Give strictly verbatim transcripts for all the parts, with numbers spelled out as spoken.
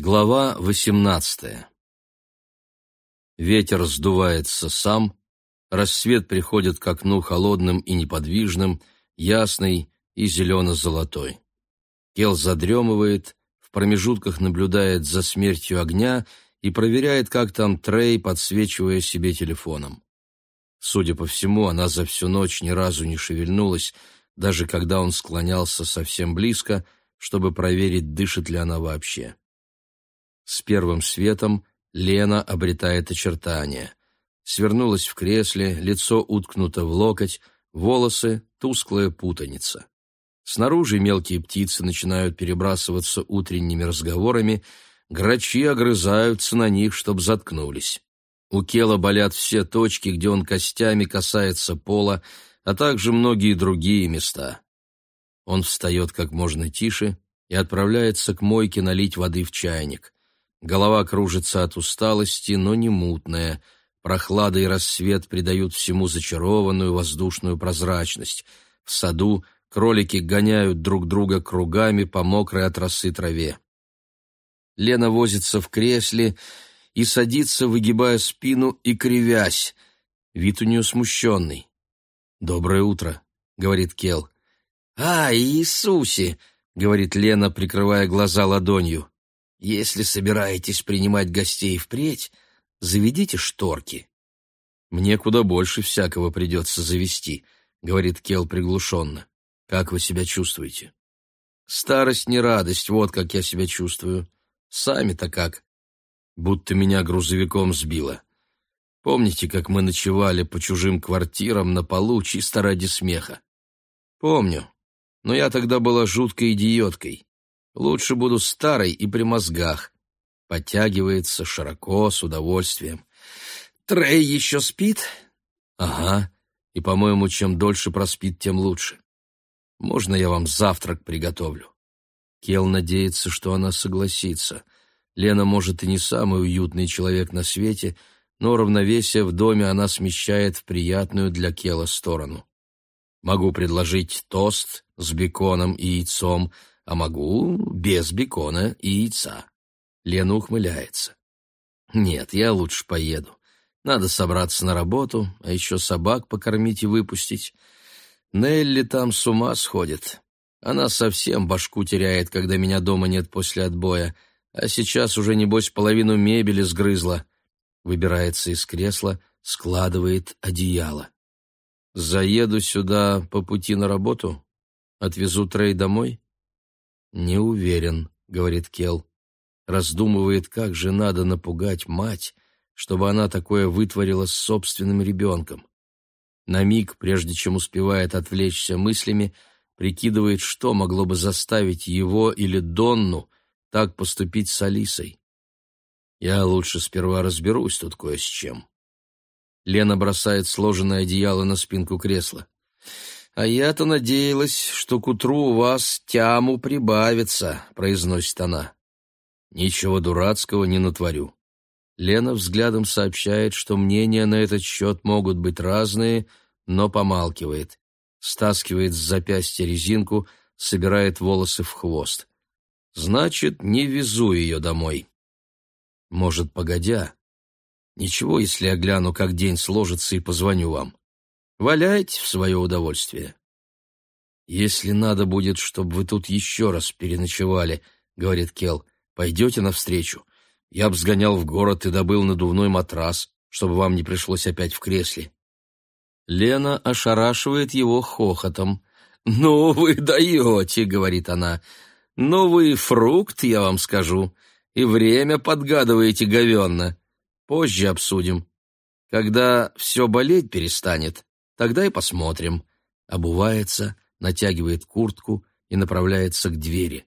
Глава восемнадцатая. Ветер сдувается сам, рассвет приходит к окну холодным и неподвижным, ясный и зелено-золотой. Кел задремывает, в промежутках наблюдает за смертью огня и проверяет, как там Трей, подсвечивая себе телефоном. Судя по всему, она за всю ночь ни разу не шевельнулась, даже когда он склонялся совсем близко, чтобы проверить, дышит ли она вообще. С первым светом Лена обретает очертания. Свернулась в кресле, лицо уткнуто в локоть, волосы — тусклая путаница. Снаружи мелкие птицы начинают перебрасываться утренними разговорами, грачи огрызаются на них, чтоб заткнулись. У Кела болят все точки, где он костями касается пола, а также многие другие места. Он встает как можно тише и отправляется к мойке налить воды в чайник. Голова кружится от усталости, но не мутная. Прохлада и рассвет придают всему зачарованную воздушную прозрачность. В саду кролики гоняют друг друга кругами по мокрой от росы траве. Лена возится в кресле и садится, выгибая спину и кривясь. Вид у нее смущенный. «Доброе утро», — говорит Кел. «А, Иисусе!» — говорит Лена, прикрывая глаза ладонью. «Если собираетесь принимать гостей впредь, заведите шторки». «Мне куда больше всякого придется завести», — говорит Кел приглушенно. «Как вы себя чувствуете?» «Старость не радость, вот как я себя чувствую. Сами-то как?» «Будто меня грузовиком сбило. Помните, как мы ночевали по чужим квартирам на полу чисто ради смеха?» «Помню, но я тогда была жуткой идиоткой. Лучше буду старой и при мозгах». Подтягивается широко, с удовольствием. «Трей еще спит?» «Ага, и, по-моему, чем дольше проспит, тем лучше. Можно я вам завтрак приготовлю?» Кел надеется, что она согласится. Лена, может, и не самый уютный человек на свете, но равновесие в доме она смещает в приятную для Кела сторону. «Могу предложить тост с беконом и яйцом, а могу без бекона и яйца». Лена ухмыляется. «Нет, я лучше поеду. Надо собраться на работу, а еще собак покормить и выпустить. Нелли там с ума сходит. Она совсем башку теряет, когда меня дома нет после отбоя, а сейчас уже, небось, половину мебели сгрызла». Выбирается из кресла, складывает одеяло. «Заеду сюда по пути на работу? Отвезу Трей домой?» «Не уверен», — говорит Кел. Раздумывает, как же надо напугать мать, чтобы она такое вытворила с собственным ребенком. На миг, прежде чем успевает отвлечься мыслями, прикидывает, что могло бы заставить его или Донну так поступить с Алисой. «Я лучше сперва разберусь тут кое с чем». Лена бросает сложенное одеяло на спинку кресла. «А я-то надеялась, что к утру у вас тяму прибавится», — произносит она. «Ничего дурацкого не натворю». Лена взглядом сообщает, что мнения на этот счет могут быть разные, но помалкивает. Стаскивает с запястья резинку, собирает волосы в хвост. «Значит, не везу ее домой». «Может, погодя? Ничего, если я гляну, как день сложится, и позвоню вам. Валяйте в свое удовольствие». «Если надо будет, чтобы вы тут еще раз переночевали, — говорит Кел, — пойдете навстречу. Я б сгонял в город и добыл надувной матрас, чтобы вам не пришлось опять в кресле». Лена ошарашивает его хохотом. «Ну вы даете, — говорит она, — ну вы фрукт, я вам скажу, и время подгадываете говенно. Позже обсудим. Когда все болеть перестанет, тогда и посмотрим». Обувается, натягивает куртку и направляется к двери.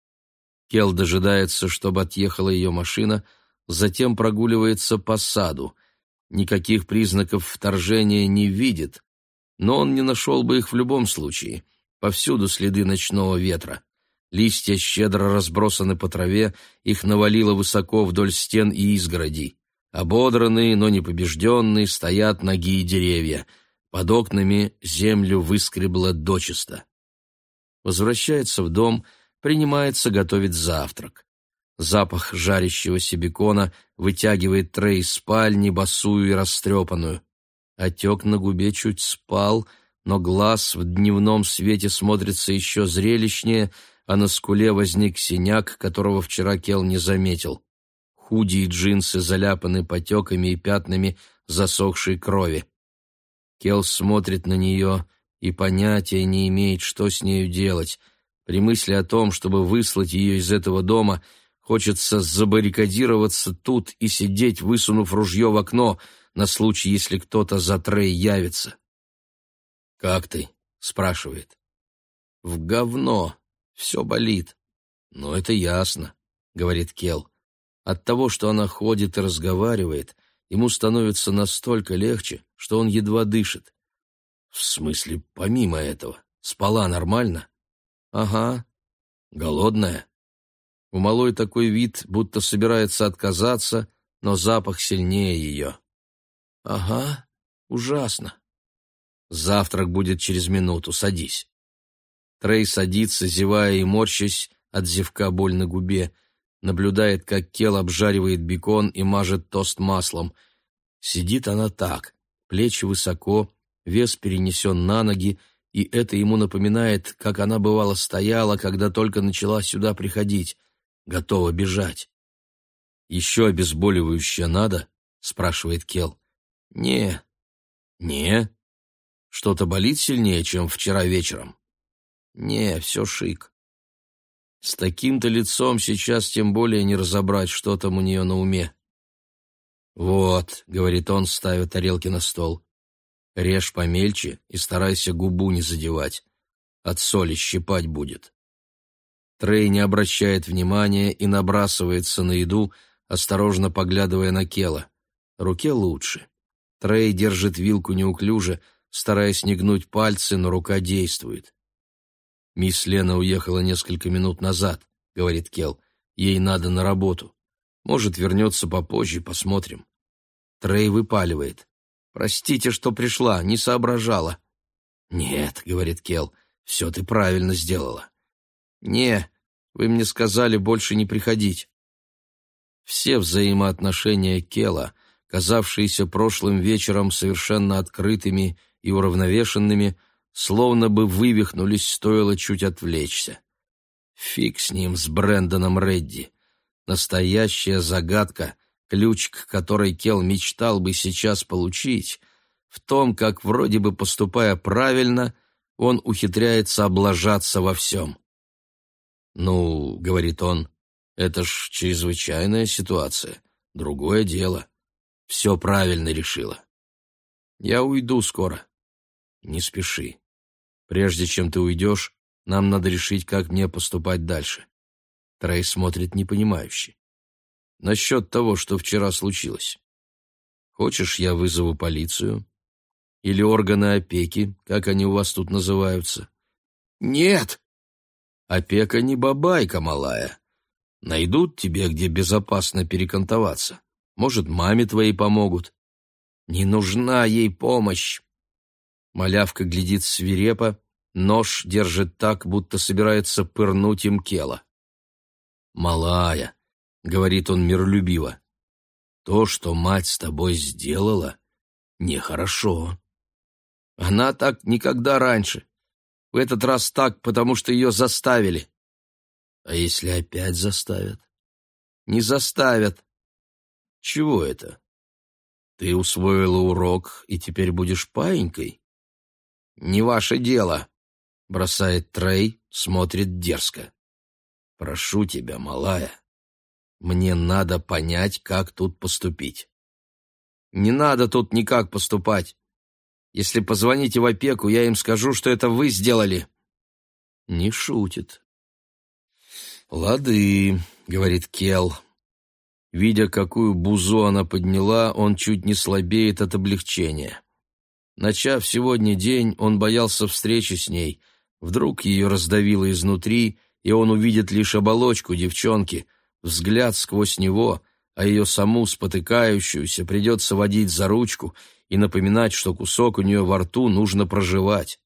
Кел дожидается, чтобы отъехала ее машина, затем прогуливается по саду. Никаких признаков вторжения не видит, но он не нашел бы их в любом случае. Повсюду следы ночного ветра. Листья щедро разбросаны по траве, их навалило высоко вдоль стен и изгородей. Ободранные, но не побежденные, стоят ноги и деревья. Под окнами землю выскребло дочисто. Возвращается в дом, принимается готовить завтрак. Запах жарящегося бекона вытягивает Трей из спальни, босую и растрепанную. Отек на губе чуть спал, но глаз в дневном свете смотрится еще зрелищнее, а на скуле возник синяк, которого вчера Кел не заметил. Худи и джинсы заляпаны потеками и пятнами засохшей крови. Кел смотрит на нее и понятия не имеет, что с нею делать. При мысли о том, чтобы выслать ее из этого дома, хочется забаррикадироваться тут и сидеть, высунув ружье в окно, на случай, если кто-то за Трей явится. «Как ты?» — спрашивает. «В говно. Все болит». «Ну, это ясно», — говорит Кел. От того, что она ходит и разговаривает, ему становится настолько легче, что он едва дышит. «В смысле, помимо этого, спала нормально?» «Ага. Голодная?» У малой такой вид, будто собирается отказаться, но запах сильнее ее. «Ага, ужасно». «Завтрак будет через минуту, садись». Трей садится, зевая и морщась от зевка боль на губе, наблюдает, как Кел обжаривает бекон и мажет тост маслом. Сидит она так, плечи высоко, вес перенесен на ноги, и это ему напоминает, как она бывало стояла, когда только начала сюда приходить, готова бежать. «Еще обезболивающее надо?» — спрашивает Кел. «Не». «Не? Что-то болит сильнее, чем вчера вечером?» «Не, все шик». С таким-то лицом сейчас тем более не разобрать, что там у нее на уме. «Вот», — говорит он, ставя тарелки на стол, — «режь помельче и старайся губу не задевать. От соли щипать будет». Трей не обращает внимания и набрасывается на еду, осторожно поглядывая на Кела. Руке лучше. Трей держит вилку неуклюже, стараясь не гнуть пальцы, но рука действует. «Мисс Лена уехала несколько минут назад», — говорит Кел. «Ей надо на работу. Может, вернется попозже, посмотрим». Трей выпаливает. «Простите, что пришла, не соображала». «Нет», — говорит Кел, — «все ты правильно сделала». «Не, вы мне сказали больше не приходить». Все взаимоотношения Кела, казавшиеся прошлым вечером совершенно открытыми и уравновешенными, словно бы вывихнулись, стоило чуть отвлечься. Фиг с ним, с Брэндоном Редди. Настоящая загадка, ключ к которой Кел мечтал бы сейчас получить, в том, как, вроде бы поступая правильно, он ухитряется облажаться во всем. «Ну, — говорит он, — это ж чрезвычайная ситуация, другое дело. Все правильно решила. Я уйду скоро. Не спеши. Прежде чем ты уйдешь, нам надо решить, как мне поступать дальше». Трей смотрит непонимающе. «Насчет того, что вчера случилось. Хочешь, я вызову полицию? Или органы опеки, как они у вас тут называются?» «Нет!» «Опека не бабайка, малая. Найдут тебе, где безопасно перекантоваться. Может, маме твоей помогут». «Не нужна ей помощь!» Малявка глядит свирепо, нож держит так, будто собирается пырнуть им Кела. «Малая», — говорит он миролюбиво, — «то, что мать с тобой сделала, нехорошо». «Она так никогда раньше. В этот раз так, потому что ее заставили». «А если опять заставят?» «Не заставят». «Чего это? Ты усвоила урок и теперь будешь паинькой?» «Не ваше дело», — бросает Трей, смотрит дерзко. «Прошу тебя, малая, мне надо понять, как тут поступить». «Не надо тут никак поступать. Если позвоните в опеку, я им скажу, что это вы сделали». Не шутит. «Лады», — говорит Кел. Видя, какую бузу она подняла, он чуть не слабеет от облегчения. Начав сегодня день, он боялся встречи с ней. Вдруг ее раздавило изнутри, и он увидит лишь оболочку девчонки, взгляд сквозь него, а ее саму спотыкающуюся придется водить за ручку и напоминать, что кусок у нее во рту нужно прожевать.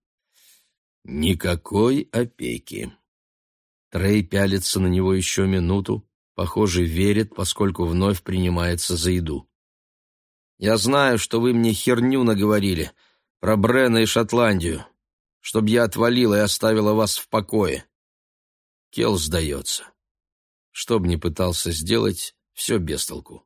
Никакой опеки. Трей пялится на него еще минуту, Похоже, верит, поскольку вновь принимается за еду. «Я знаю, что вы мне херню наговорили про Брена и Шотландию, чтоб я отвалила и оставила вас в покое». Келл сдается. Что бы ни пытался сделать, все без толку.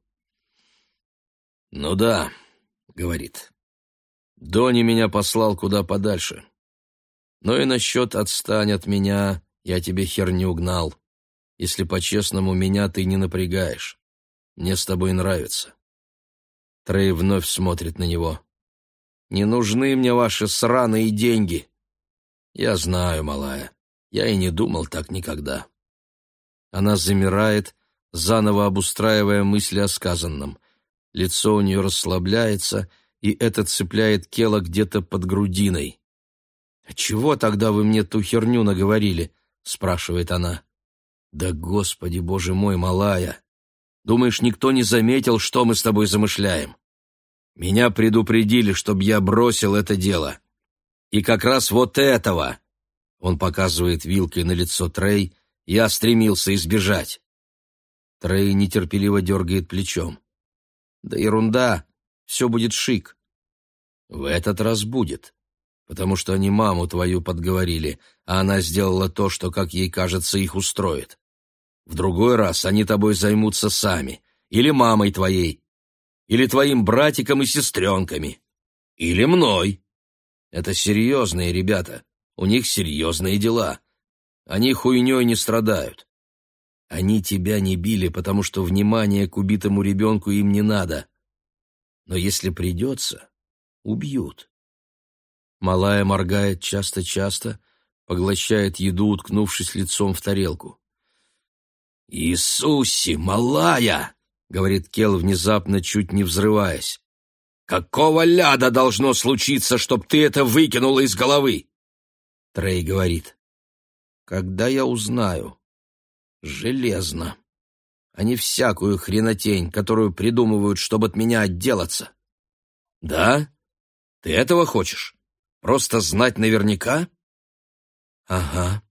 «Ну да», — говорит, — «Донни меня послал куда подальше. Но и насчет «отстань от меня» я тебе херню гнал. Если по-честному, меня ты не напрягаешь. Мне с тобой нравится». Трей вновь смотрит на него. «Не нужны мне ваши сраные деньги». «Я знаю, малая, я и не думал так никогда». Она замирает, заново обустраивая мысли о сказанном. Лицо у нее расслабляется, и это цепляет Келла где-то под грудиной. «Чего тогда вы мне ту херню наговорили?» — спрашивает она. «Да господи, боже мой, малая! Думаешь, никто не заметил, что мы с тобой замышляем? Меня предупредили, чтобы я бросил это дело. И как раз вот этого!» Он показывает вилкой на лицо Трей. «Я стремился избежать». Трей нетерпеливо дергает плечом. «Да ерунда, все будет шик». «В этот раз будет, потому что они маму твою подговорили, а она сделала то, что, как ей кажется, их устроит. В другой раз они тобой займутся сами, или мамой твоей, или твоим братиком и сестренками, или мной. Это серьезные ребята, у них серьезные дела. Они хуйней не страдают. Они тебя не били, потому что внимания к убитому ребенку им не надо. Но если придется, убьют». Малая моргает часто-часто, поглощает еду, уткнувшись лицом в тарелку. «Иисусе, малая!» — говорит Келл, внезапно чуть не взрываясь. «Какого ляда должно случиться, чтоб ты это выкинула из головы?» Трей говорит. «Когда я узнаю? Железно. А не всякую хренотень, которую придумывают, чтобы от меня отделаться». «Да? Ты этого хочешь? Просто знать наверняка?» «Ага».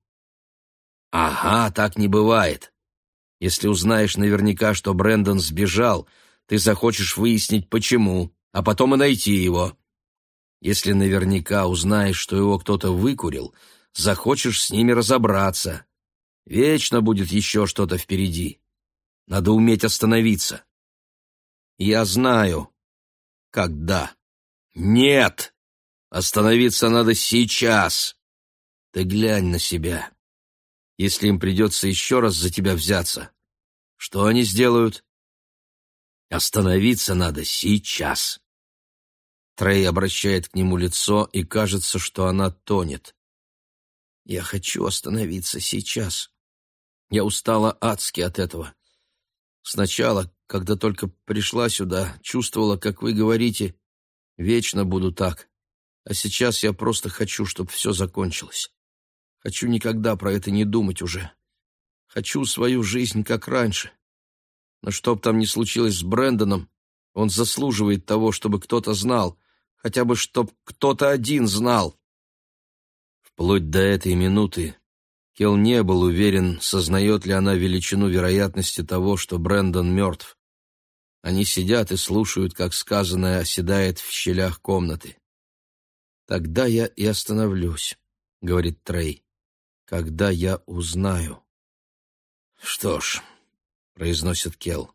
«Ага, так не бывает. Если узнаешь наверняка, что Брэндон сбежал, ты захочешь выяснить, почему, а потом и найти его. Если наверняка узнаешь, что его кто-то выкурил, захочешь с ними разобраться. Вечно будет еще что-то впереди. Надо уметь остановиться». «Я знаю. Когда?» «Нет! Остановиться надо сейчас. Ты глянь на себя. Если им придется еще раз за тебя взяться, что они сделают? Остановиться надо сейчас». Трей обращает к нему лицо, и кажется, что она тонет. «Я хочу остановиться сейчас. Я устала адски от этого. Сначала, когда только пришла сюда, чувствовала, как вы говорите, вечно буду так. А сейчас я просто хочу, чтобы все закончилось. Хочу никогда про это не думать уже. Хочу свою жизнь, как раньше. Но что бы там ни случилось с Брэндоном, он заслуживает того, чтобы кто-то знал, хотя бы чтоб кто-то один знал». Вплоть до этой минуты Келл не был уверен, сознает ли она величину вероятности того, что Брэндон мертв. Они сидят и слушают, как сказанное оседает в щелях комнаты. «Тогда я и остановлюсь», — говорит Трей, — «когда я узнаю». «Что ж», — произносит Келл,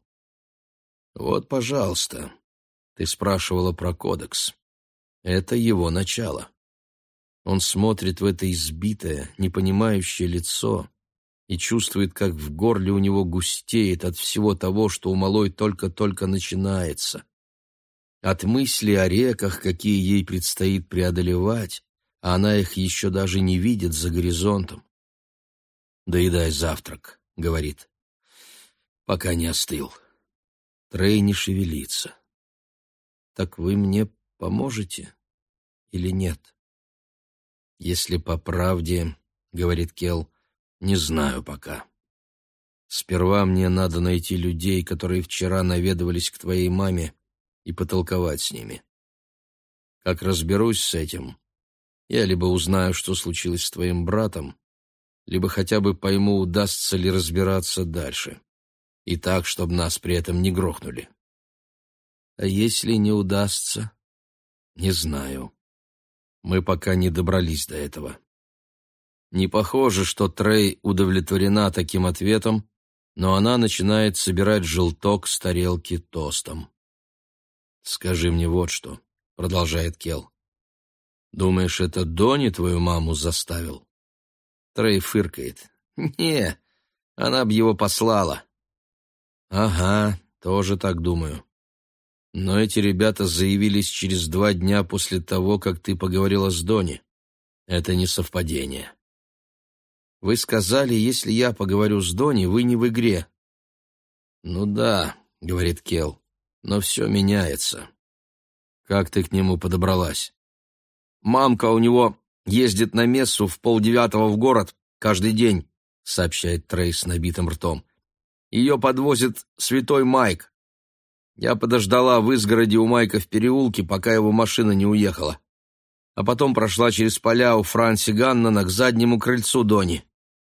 — «вот, пожалуйста, ты спрашивала про кодекс. Это его начало». Он смотрит в это избитое, непонимающее лицо и чувствует, как в горле у него густеет от всего того, что у малой только-только начинается. От мысли о реках, какие ей предстоит преодолевать, а она их еще даже не видит за горизонтом. «Доедай завтрак», — говорит, — «пока не остыл». Трей не шевелится. «Так вы мне поможете или нет?» «Если по правде, — говорит Келл, — не знаю пока. Сперва мне надо найти людей, которые вчера наведывались к твоей маме, и потолковать с ними. Как разберусь с этим, я либо узнаю, что случилось с твоим братом, либо хотя бы пойму, удастся ли разбираться дальше. И так, чтобы нас при этом не грохнули. А если не удастся? Не знаю. Мы пока не добрались до этого. Не похоже, что Трей удовлетворена таким ответом, но она начинает собирать желток с тарелки тостом. «Скажи мне вот что», — продолжает Келл. «Думаешь, это Донни твою маму заставил?» Трей фыркает. «Не, она б его послала». «Ага, тоже так думаю. Но эти ребята заявились через два дня после того, как ты поговорила с Донни. Это не совпадение». «Вы сказали, если я поговорю с Донни, вы не в игре». «Ну да», — говорит Келл, — «но все меняется». «Как ты к нему подобралась?» «Мамка у него ездит на мессу в полдевятого в город каждый день», — сообщает Трей с набитым ртом. «Ее подвозит святой Майк. Я подождала в изгороде у Майка в переулке, пока его машина не уехала. А потом прошла через поля у Франси Ганнона к заднему крыльцу Донни.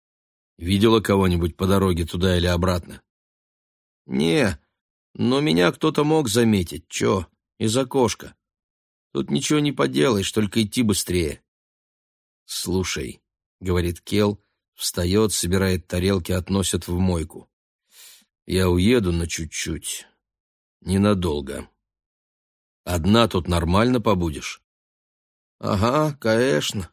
Видела кого-нибудь по дороге туда или обратно?» «Не, но меня кто-то мог заметить. Чё, из окошка. Тут ничего не поделаешь, только идти быстрее». «Слушай», — говорит Келл, встает, собирает тарелки, относит в мойку. «Я уеду на чуть-чуть. Ненадолго. Одна тут нормально побудешь?» «Ага, конечно».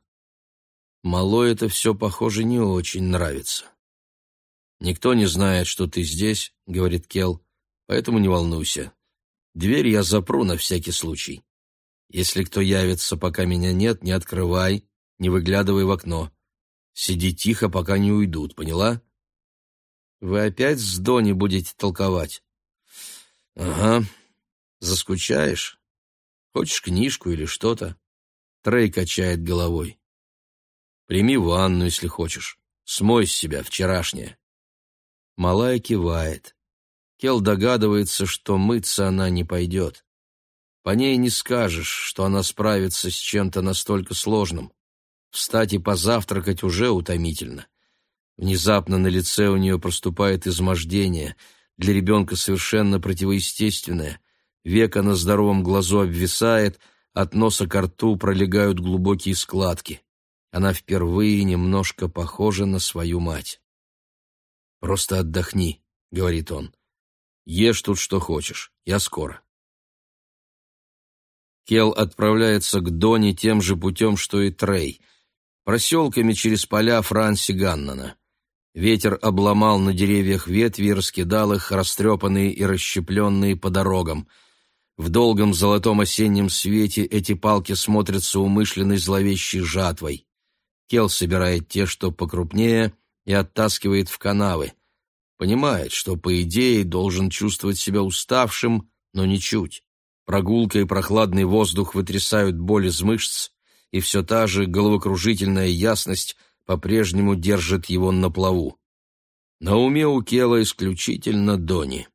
Малой это все, похоже, не очень нравится. «Никто не знает, что ты здесь», — говорит Келл, — «поэтому не волнуйся. Дверь я запру на всякий случай. Если кто явится, пока меня нет, не открывай, не выглядывай в окно. Сиди тихо, пока не уйдут, поняла?» «Вы опять с Донни будете толковать?» «Ага. Заскучаешь? Хочешь книжку или что-то?» Трей качает головой. «Прими ванну, если хочешь. Смой с себя вчерашнее». Малая кивает. Келл догадывается, что мыться она не пойдет. По ней не скажешь, что она справится с чем-то настолько сложным. Встать и позавтракать уже утомительно. Внезапно на лице у нее проступает измождение, для ребенка совершенно противоестественное. Века на здоровом глазу обвисает, от носа ко рту пролегают глубокие складки. Она впервые немножко похожа на свою мать. «Просто отдохни», — говорит он. «Ешь тут что хочешь, я скоро». Келл отправляется к Донни тем же путем, что и Трей, проселками через поля Франси Ганнона. Ветер обломал на деревьях ветви и раскидал их, растрепанные и расщепленные по дорогам. В долгом золотом осеннем свете эти палки смотрятся умышленной зловещей жатвой. Келл собирает те, что покрупнее, и оттаскивает в канавы. Понимает, что, по идее, должен чувствовать себя уставшим, но ничуть. Прогулка и прохладный воздух вытрясают боль из мышц, и все та же головокружительная ясность по-прежнему держит его на плаву. На уме у Келла исключительно Донни.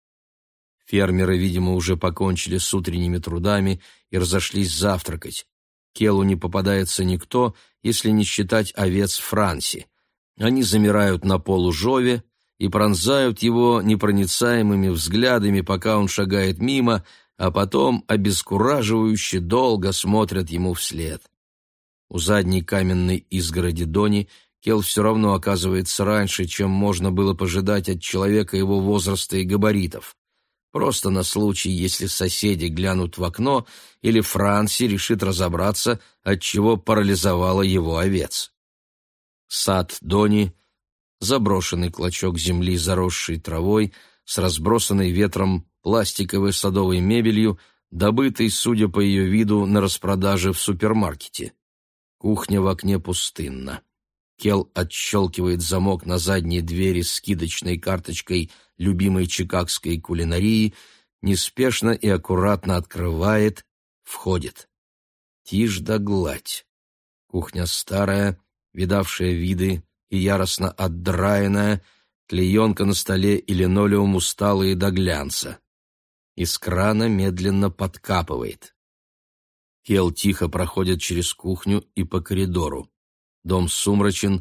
Фермеры, видимо, уже покончили с утренними трудами и разошлись завтракать. Келлу не попадается никто, если не считать овец Франси. Они замирают на полужове и пронзают его непроницаемыми взглядами, пока он шагает мимо, а потом обескураживающе долго смотрят ему вслед. У задней каменной изгороди Донни Келл все равно оказывается раньше, чем можно было пожидать от человека его возраста и габаритов. Просто на случай, если соседи глянут в окно или Франси решит разобраться, отчего парализовала его овец. Сад Донни — заброшенный клочок земли, заросший травой, с разбросанной ветром пластиковой садовой мебелью, добытой, судя по ее виду, на распродаже в супермаркете. Кухня в окне пустынна. Келл отщелкивает замок на задней двери с скидочной карточкой любимой чикагской кулинарии, неспешно и аккуратно открывает, входит. Тишь да гладь. Кухня старая, видавшая виды и яростно отдраенная, клеенка на столе и линолеум усталые до глянца. Из крана медленно подкапывает. Келл тихо проходит через кухню и по коридору. Дом сумрачен,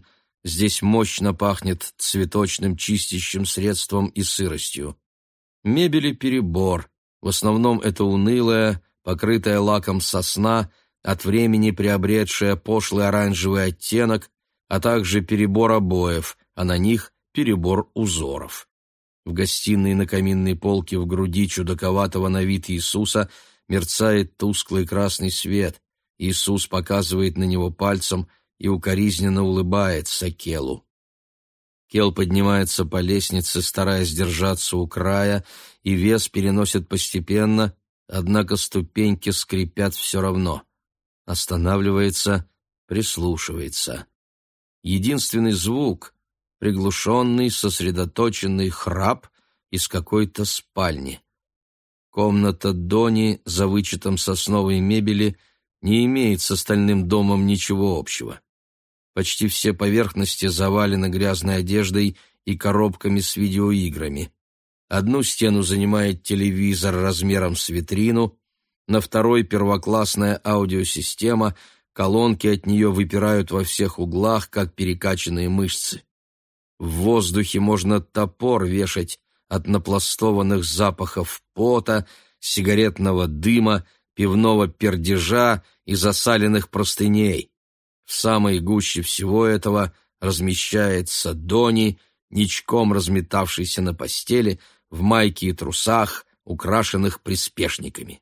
Здесь мощно пахнет цветочным чистящим средством и сыростью. Мебели перебор. В основном это унылая, покрытая лаком сосна, от времени приобретшая пошлый оранжевый оттенок, а также перебор обоев, а на них перебор узоров. В гостиной на каминной полке в груди чудаковатого на вид Иисуса мерцает тусклый красный свет. Иисус показывает на него пальцем и укоризненно улыбается Келу. Кел поднимается по лестнице, стараясь держаться у края, и вес переносит постепенно, однако ступеньки скрипят все равно. Останавливается, прислушивается. Единственный звук — приглушенный, сосредоточенный храп из какой-то спальни. Комната Дони за вычетом сосновой мебели не имеет с остальным домом ничего общего. Почти все поверхности завалены грязной одеждой и коробками с видеоиграми. Одну стену занимает телевизор размером с витрину, на второй первоклассная аудиосистема, колонки от нее выпирают во всех углах, как перекачанные мышцы. В воздухе можно топор вешать от напластованных запахов пота, сигаретного дыма, пивного пердежа и засаленных простыней. В самой гуще всего этого размещается Дони, ничком разметавшийся на постели, в майке и трусах, украшенных приспешниками.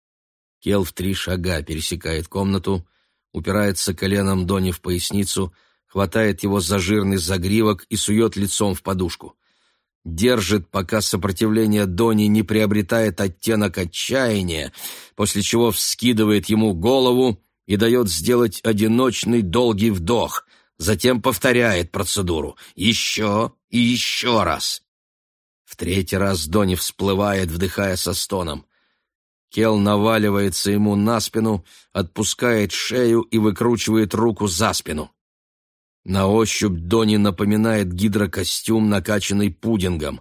Кел в три шага пересекает комнату, упирается коленом Дони в поясницу, хватает его за жирный загривок и сует лицом в подушку. Держит, пока сопротивление Дони не приобретает оттенок отчаяния, после чего вскидывает ему голову и дает сделать одиночный долгий вдох, затем повторяет процедуру еще и еще раз. В третий раз Дони всплывает, вдыхая со стоном. Кел наваливается ему на спину, отпускает шею и выкручивает руку за спину. На ощупь Дони напоминает гидрокостюм, накачанный пудингом.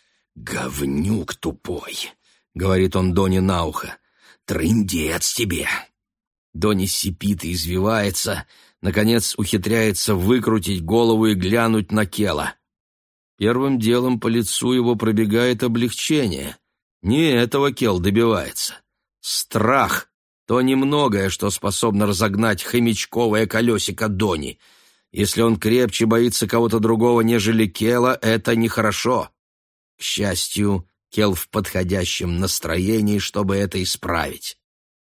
«Говнюк тупой», — говорит он Дони на ухо, — «трындец тебе». Дони сипит и извивается, наконец ухитряется выкрутить голову и глянуть на Кела. Первым делом по лицу его пробегает облегчение. Не этого Кел добивается. Страх — то немногое, что способно разогнать хомячковое колесико Дони. Если он крепче боится кого-то другого, нежели Кела, это нехорошо. К счастью, Кел в подходящем настроении, чтобы это исправить.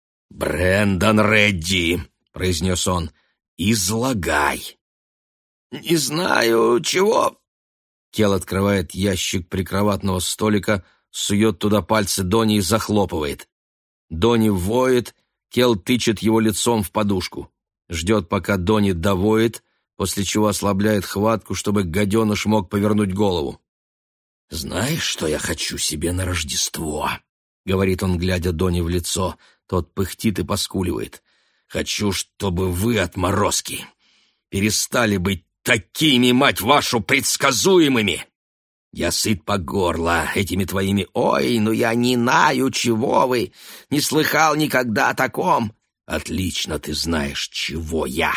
«Брэндон Редди», — произнес он, — «излагай». «Не знаю, чего». Кел открывает ящик прикроватного столика, сует туда пальцы Дони и захлопывает. Дони воет, Кел тычет его лицом в подушку. Ждет, пока Дони довоет, после чего ослабляет хватку, чтобы гаденыш мог повернуть голову. «Знаешь, что я хочу себе на Рождество?» — говорит он, глядя Дони в лицо. Тот пыхтит и поскуливает. «Хочу, чтобы вы, отморозки, перестали быть такими, мать вашу, предсказуемыми. Я сыт по горло этими твоими «Ой, ну я не знаю, чего вы, не слыхал никогда о таком». Отлично ты знаешь, чего я.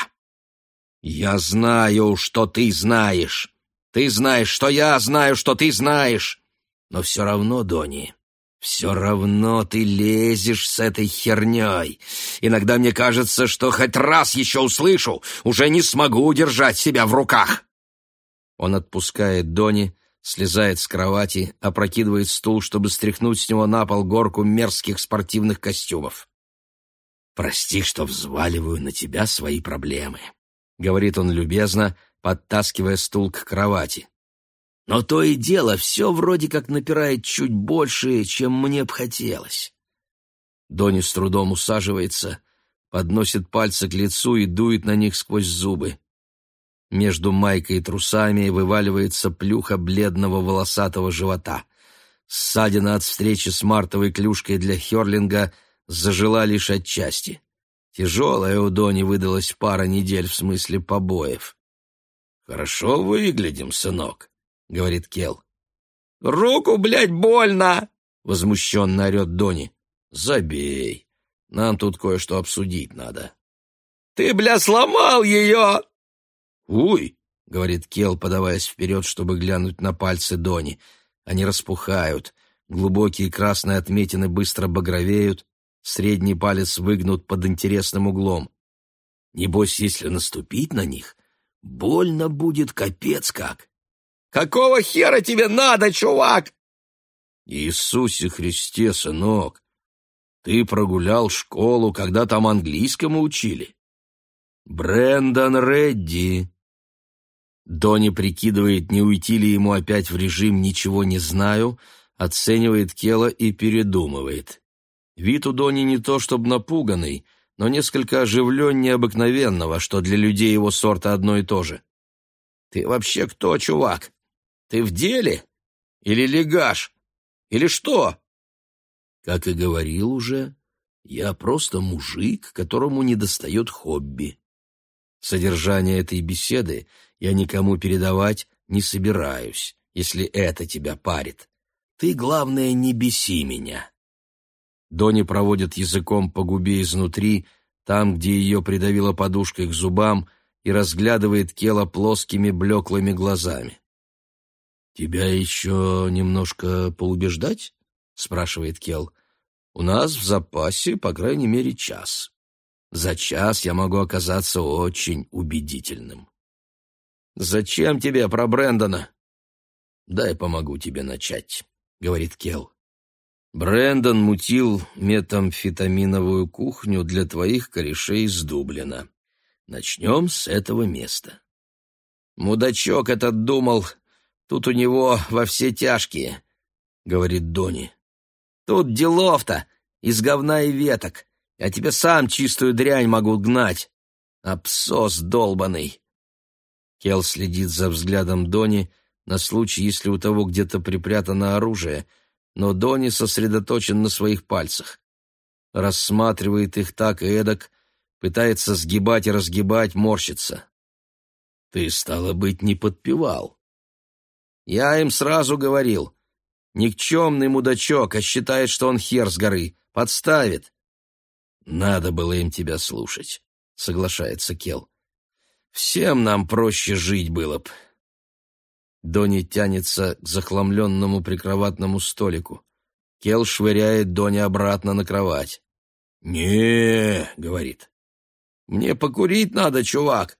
Я знаю, что ты знаешь. Ты знаешь, что я знаю, что ты знаешь. Но все равно, Дони, все равно ты лезешь с этой херней. Иногда мне кажется, что хоть раз еще услышу, уже не смогу удержать себя в руках». Он отпускает Дони, слезает с кровати, опрокидывает стул, чтобы стряхнуть с него на пол горку мерзких спортивных костюмов. «Прости, что взваливаю на тебя свои проблемы», — говорит он любезно, подтаскивая стул к кровати. «Но то и дело, все вроде как напирает чуть больше, чем мне б хотелось». Дони с трудом усаживается, подносит пальцы к лицу и дует на них сквозь зубы. Между майкой и трусами вываливается плюха бледного волосатого живота. Ссадина от встречи с мартовой клюшкой для херлинга зажила лишь отчасти. Тяжелая у Дони выдалась пара недель в смысле побоев. «Хорошо выглядим, сынок», — говорит Кел. «Руку, блядь, больно!» — возмущенно орет Дони. «Забей. Нам тут кое-что обсудить надо». «Ты, бля, сломал ее!» «Уй!» — говорит Кел, подаваясь вперед, чтобы глянуть на пальцы Дони. Они распухают, глубокие красные отметины быстро багровеют, средний палец выгнут под интересным углом. Небось, если наступить на них, больно будет капец как. «Какого хера тебе надо, чувак?» «Иисусе Христе, сынок, ты прогулял школу, когда там английскому учили?» «Брэндон Редди». Донни прикидывает, не уйти ли ему опять в режим «ничего не знаю», оценивает Кела и передумывает. Вид у Донни не то чтобы напуганный, но несколько оживленнее обыкновенного, что для людей его сорта одно и то же. «Ты вообще кто, чувак? Ты в деле? Или легаш? Или что?» «Как и говорил уже, я просто мужик, которому недостает хобби. Содержание этой беседы я никому передавать не собираюсь, если это тебя парит. Ты, главное, не беси меня». Донни проводит языком по губе изнутри, там, где ее придавило подушкой к зубам, и разглядывает Кела плоскими блеклыми глазами. «Тебя еще немножко поубеждать?» — спрашивает Кел. «У нас в запасе, по крайней мере, час. За час я могу оказаться очень убедительным». «Зачем тебе про Брэндона?» «Дай помогу тебе начать», — говорит Кел. «Брэндон мутил метамфетаминовую кухню для твоих корешей из Дублина. Начнем с этого места». «Мудачок этот думал, тут у него во все тяжкие», — говорит Донни. «Тут делов-то из говна и веток. Я тебе сам чистую дрянь могу гнать. Абсос долбаный». Кел следит за взглядом Донни на случай, если у того где-то припрятано оружие, но Донни сосредоточен на своих пальцах. Рассматривает их так и эдак, пытается сгибать и разгибать, морщится. «Ты, стало быть, не подпевал?» «Я им сразу говорил. Никчемный мудачок, а считает, что он хер с горы. Подставит». «Надо было им тебя слушать», — соглашается Кел. «Всем нам проще жить было б». Донни тянется к захламленному прикроватному столику. Кел швыряет Донни обратно на кровать. «Не, — говорит, — мне покурить надо, чувак».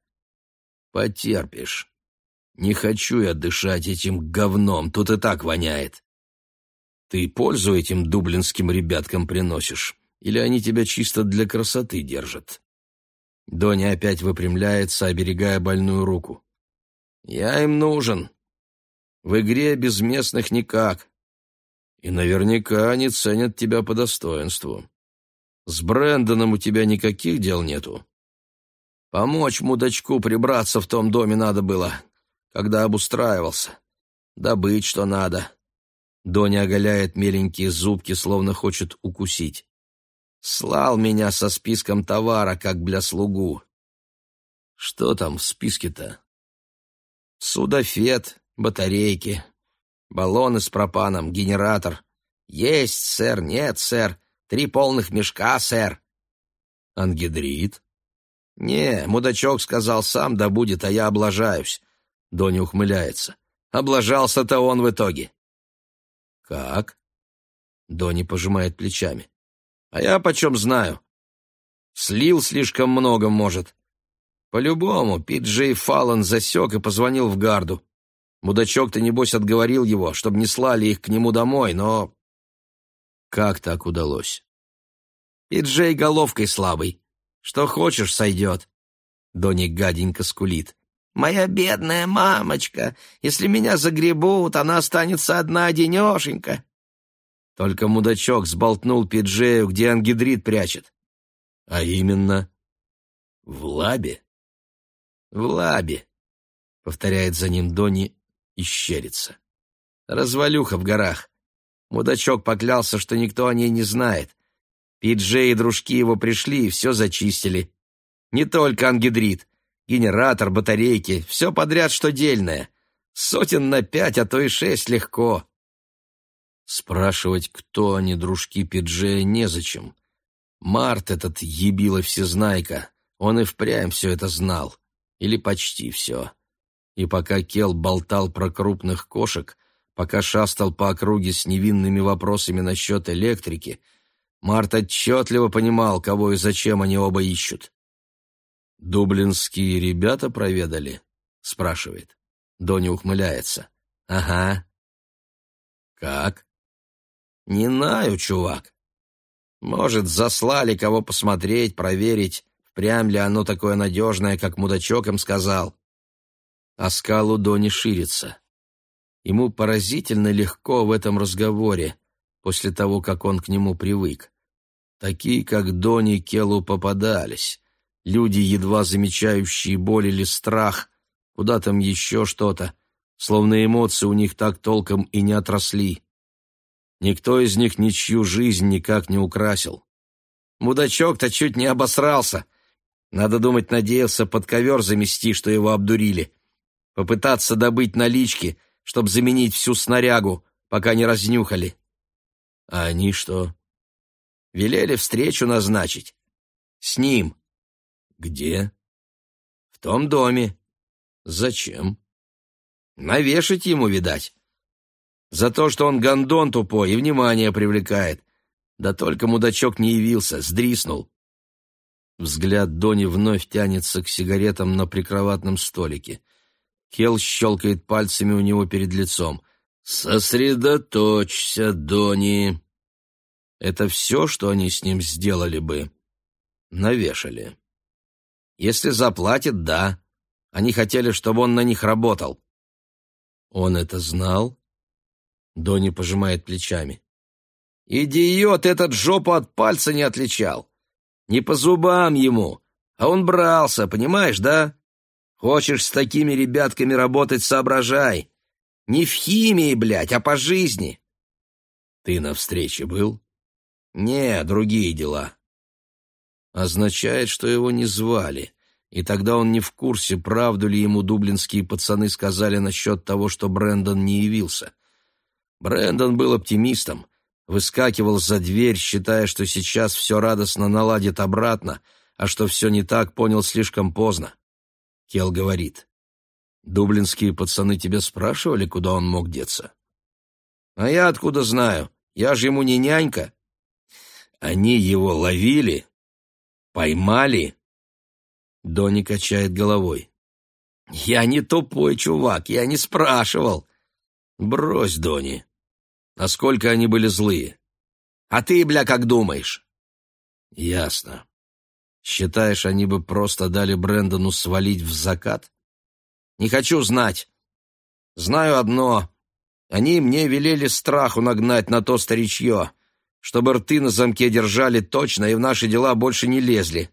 «Потерпишь. Не хочу я дышать этим говном, тут и так воняет». «Ты пользу этим дублинским ребяткам приносишь, или они тебя чисто для красоты держат?» Донни опять выпрямляется, оберегая больную руку. «Я им нужен. В игре без местных никак. И наверняка они ценят тебя по достоинству. С Брэндоном у тебя никаких дел нету. Помочь мудачку прибраться в том доме надо было, когда обустраивался. Добыть, что надо». Донни оголяет меленькие зубки, словно хочет укусить. «Слал меня со списком товара, как бля слугу». «Что там в списке-то?» «Судафет, батарейки, баллоны с пропаном, генератор. Есть, сэр, нет, сэр, три полных мешка, сэр». «Ангидрид?» «Не, мудачок сказал, сам добудет, а я облажаюсь». Донни ухмыляется. «Облажался-то он в итоге». «Как?» Донни пожимает плечами. «А я почем знаю? Слил слишком много, может. По-любому, Пи-Джей Фаллон засек и позвонил в гарду. Мудачок-то, небось, отговорил его, чтобы не слали их к нему домой, но...» «Как так удалось?» «Пи-Джей головкой слабый. Что хочешь, сойдет». Донни гаденько скулит. «Моя бедная мамочка, если меня загребут, она останется одна-одинешенька». Только мудачок сболтнул Пи-Джею, где ангидрид прячет. «А именно?» «В лабе?» «В лабе», — повторяет за ним Донни и щерится. «Развалюха в горах. Мудачок поклялся, что никто о ней не знает. Пи-Джей и дружки его пришли и все зачистили. Не только ангидрид, генератор, батарейки, все подряд, что дельное. Сотен на пять, а то и шесть легко». Спрашивать, кто они, дружки Пи-Джея, незачем. Март этот ебила всезнайка, он и впрямь все это знал. Или почти все. И пока Кел болтал про крупных кошек, пока шастал по округе с невинными вопросами насчет электрики, Март отчетливо понимал, кого и зачем они оба ищут. «Дублинские ребята проведали?» — спрашивает. Донни ухмыляется. «Ага». «Как?» «Не знаю, чувак. Может, заслали кого посмотреть, проверить, впрямь ли оно такое надежное, как мудачок им сказал». Оскал у Донни ширится. Ему поразительно легко в этом разговоре, после того, как он к нему привык. Такие, как Донни, Келлу попадались. Люди, едва замечающие боль или страх, куда там еще что-то, словно эмоции у них так толком и не отросли. Никто из них ничью жизнь никак не украсил. Мудачок-то чуть не обосрался. Надо думать, надеялся под ковер замести, что его обдурили. Попытаться добыть налички, чтобы заменить всю снарягу, пока не разнюхали. А они что? Велели встречу назначить. С ним. Где? В том доме. Зачем? Навешать ему, видать. За то, что он гондон тупой и внимание привлекает. Да только мудачок не явился, сдриснул. Взгляд Донни вновь тянется к сигаретам на прикроватном столике. Келл щелкает пальцами у него перед лицом. «Сосредоточься, Донни!» Это все, что они с ним сделали бы? Навешали. Если заплатит, да. Они хотели, чтобы он на них работал. Он это знал? Донни пожимает плечами. Идиот этот жопу от пальца не отличал. Не по зубам ему. А он брался, понимаешь, да? Хочешь с такими ребятками работать, соображай. Не в химии, блядь, а по жизни. Ты на встрече был? Не, другие дела. Означает, что его не звали, и тогда он не в курсе, правду ли ему дублинские пацаны сказали насчет того, что Брэндон не явился. Брэндон был оптимистом, выскакивал за дверь, считая, что сейчас все радостно наладит обратно, а что все не так, понял слишком поздно. Келл говорит: «Дублинские пацаны тебя спрашивали, куда он мог деться?» «А я откуда знаю? Я же ему не нянька». «Они его ловили? Поймали?» Донни качает головой. «Я не тупой чувак, я не спрашивал». «Брось, Донни. Насколько они были злые?» «А ты, бля, как думаешь?» «Ясно. Считаешь, они бы просто дали Брэндону свалить в закат?» «Не хочу знать. Знаю одно. Они мне велели страху нагнать на то старичье, чтобы рты на замке держали точно и в наши дела больше не лезли».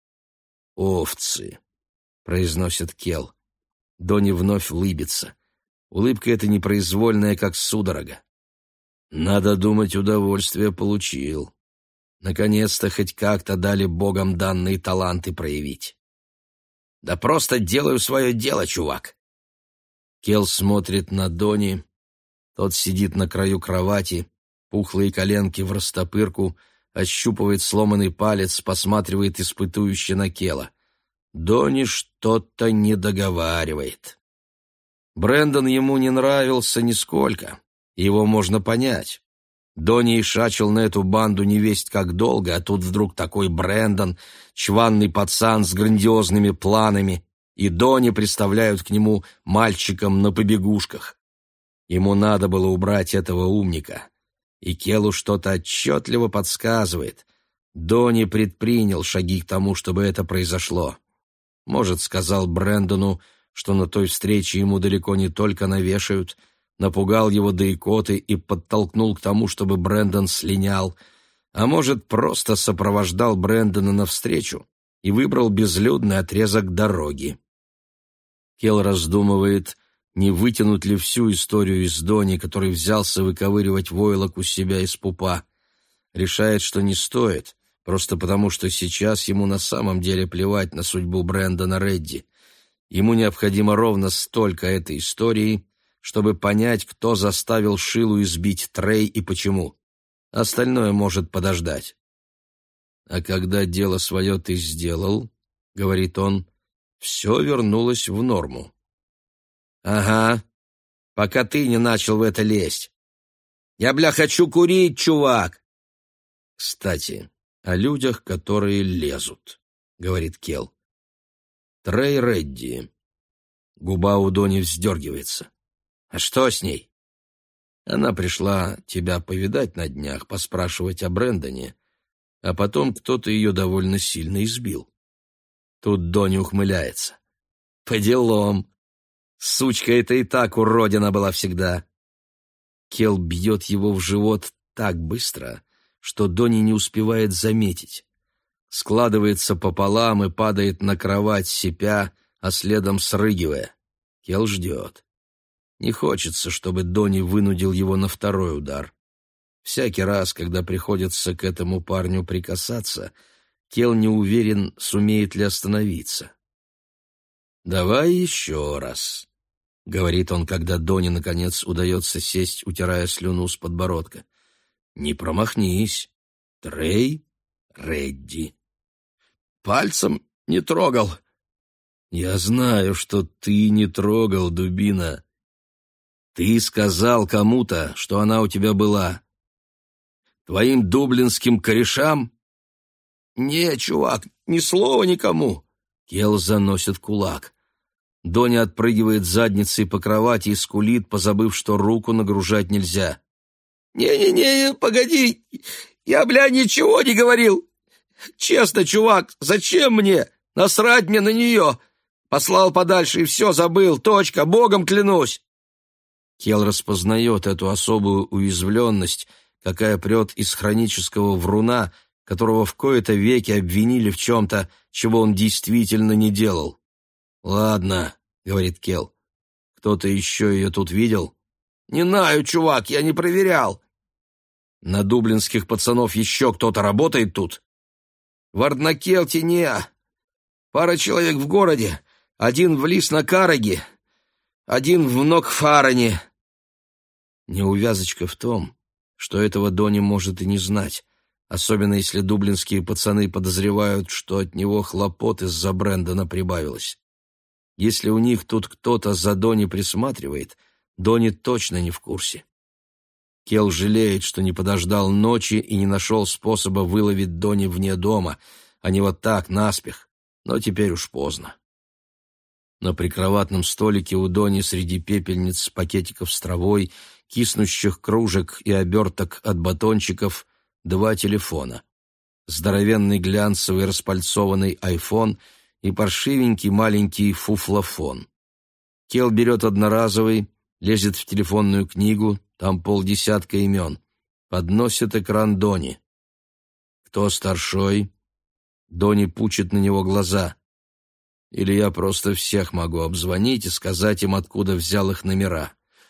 «Овцы», — произносит Келл. Донни вновь улыбится. Улыбка эта непроизвольная, как судорога. Надо думать, удовольствие получил. Наконец-то хоть как-то дали богом данные таланты проявить. «Да просто делаю свое дело, чувак». Келл смотрит на Донни. Тот сидит на краю кровати, пухлые коленки в растопырку, ощупывает сломанный палец, посматривает испытующе на Келла. Донни что-то не договаривает. Брэндон ему не нравился нисколько, его можно понять. Донни ишачил на эту банду невесть как долго, а тут вдруг такой Брэндон, чванный пацан с грандиозными планами, и Донни представляют к нему мальчиком на побегушках. Ему надо было убрать этого умника. И Келлу что-то отчетливо подсказывает. Донни предпринял шаги к тому, чтобы это произошло. Может, сказал Брэндону, что на той встрече ему далеко не только навешают, напугал его до икоты и подтолкнул к тому, чтобы Брэндон слинял, а может, просто сопровождал Брэндона навстречу и выбрал безлюдный отрезок дороги. Келл раздумывает, не вытянуть ли всю историю из Донни, который взялся выковыривать войлок у себя из пупа. Решает, что не стоит, просто потому, что сейчас ему на самом деле плевать на судьбу Брэндона Редди. Ему необходимо ровно столько этой истории, чтобы понять, кто заставил Шилу избить Трей и почему. Остальное может подождать. «А когда дело свое ты сделал, — говорит он, — все вернулось в норму». Ага, пока ты не начал в это лезть. Я, бля, хочу курить, чувак. Кстати, о людях, которые лезут, говорит Келл. Трей Редди. Губа у Дони вздергивается. А что с ней? Она пришла тебя повидать на днях, поспрашивать о Брэндоне, а потом кто-то ее довольно сильно избил. Тут Дони ухмыляется. По делам. Сучка эта и так уродина была всегда. Келл бьет его в живот так быстро, что Дони не успевает заметить. Складывается пополам и падает на кровать, сипя, а следом срыгивая. Келл ждет. Не хочется, чтобы Дони вынудил его на второй удар. Всякий раз, когда приходится к этому парню прикасаться, Келл не уверен, сумеет ли остановиться. «Давай еще раз», — говорит он, когда Дони, наконец, удается сесть, утирая слюну с подбородка. «Не промахнись. Трей Редди». «Пальцем не трогал». «Я знаю, что ты не трогал, дубина. Ты сказал кому-то, что она у тебя была. Твоим дублинским корешам?» «Не, чувак, ни слова никому». Келл заносит кулак. Доня отпрыгивает задницей по кровати и скулит, позабыв, что руку нагружать нельзя. «Не-не-не, погоди, я, бля, ничего не говорил. Честно, чувак, зачем мне? Насрать мне на нее. Послал подальше и все, забыл, точка, богом клянусь». Келл распознает эту особую уязвленность, какая прет из хронического вруна, которого в кои-то веки обвинили в чем-то, чего он действительно не делал. «Ладно», — говорит Келл, — «кто-то еще ее тут видел?» «Не знаю, чувак, я не проверял». «На дублинских пацанов еще кто-то работает тут?» «В Арднакелте не. Пара человек в городе, один в Лис-на-Караге, один в Нокфаране». Неувязочка в том, что этого Дони может и не знать, особенно если дублинские пацаны подозревают, что от него хлопот из-за Брэндона прибавилось. Если у них тут кто-то за Дони присматривает, Дони точно не в курсе. Келл жалеет, что не подождал ночи и не нашел способа выловить Дони вне дома, а не вот так, наспех, но теперь уж поздно. На прикроватном столике у Дони среди пепельниц, пакетиков с травой, киснущих кружек и оберток от батончиков два телефона. Здоровенный глянцевый распальцованный айфон и паршивенький маленький фуфлофон. Келл берет одноразовый, лезет в телефонную книгу, там полдесятка имен. Подносит экран Дони. «Кто старшой?» Дони пучит на него глаза. «Или я просто всех могу обзвонить и сказать им, откуда взял их номера?»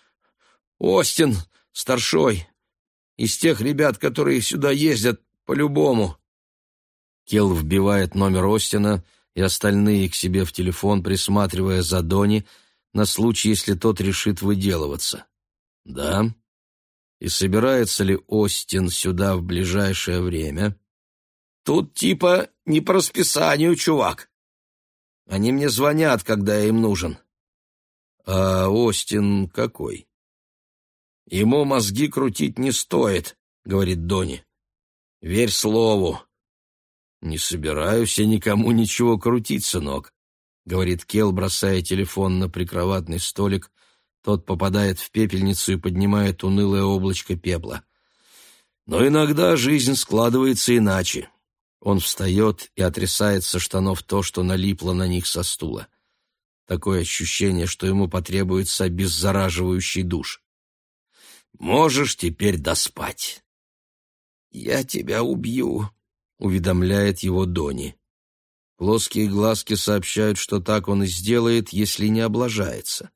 «Остин, старшой. Из тех ребят, которые сюда ездят по-любому». Келл вбивает номер Остина и остальные к себе в телефон, присматривая за Дони на случай, если тот решит выделываться. «Да? И собирается ли Остин сюда в ближайшее время?» «Тут типа не по расписанию, чувак. Они мне звонят, когда я им нужен». «А Остин какой?» «Ему мозги крутить не стоит», — говорит Дони. «Верь слову». «Не собираюсь я никому ничего крутить, сынок», — говорит Келл, бросая телефон на прикроватный столик. Тот попадает в пепельницу и поднимает унылое облачко пепла. «Но иногда жизнь складывается иначе». Он встает и отрясает со штанов то, что налипло на них со стула. Такое ощущение, что ему потребуется обеззараживающий душ. «Можешь теперь доспать». «Я тебя убью», — уведомляет его Дони. Плоские глазки сообщают, что так он и сделает, если не облажается.